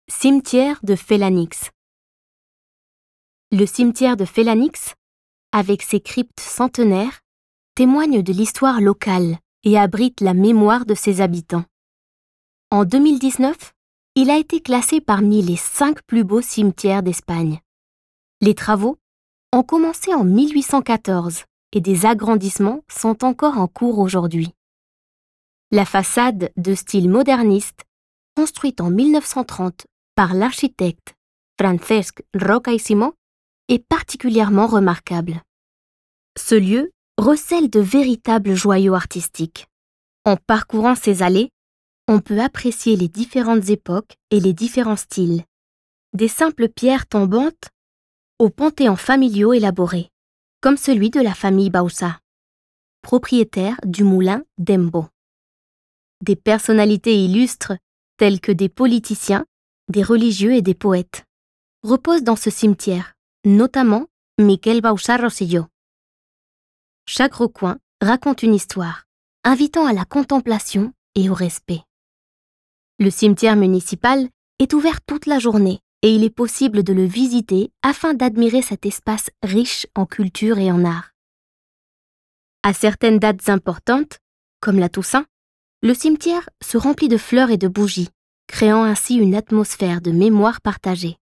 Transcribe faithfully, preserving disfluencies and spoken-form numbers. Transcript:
Cimetière de Félanix. Le cimetière de Félanix, avec ses cryptes centenaires, témoigne de l'histoire locale et abrite la mémoire de ses habitants. En deux mille dix-neuf, il a été classé parmi les cinq plus beaux cimetières d'Espagne. Les travaux ont commencé en mille huit cent quatorze et des agrandissements sont encore en cours aujourd'hui. La façade de style moderniste, construite en mille neuf cent trente par l'architecte Francesc Roca i Simó, est particulièrement remarquable. Ce lieu recèle de véritables joyaux artistiques. En parcourant ces allées, on peut apprécier les différentes époques et les différents styles, des simples pierres tombantes aux panthéons familiaux élaborés, comme celui de la famille Bauzá, propriétaire du moulin d'Embo. Des personnalités illustres, telles que des politiciens, des religieux et des poètes, reposent dans ce cimetière, notamment Miquel Bauzá Rosselló. Chaque recoin raconte une histoire, invitant à la contemplation et au respect. Le cimetière municipal est ouvert toute la journée et il est possible de le visiter afin d'admirer cet espace riche en culture et en art. À certaines dates importantes, comme la Toussaint, le cimetière se remplit de fleurs et de bougies, créant ainsi une atmosphère de mémoire partagée.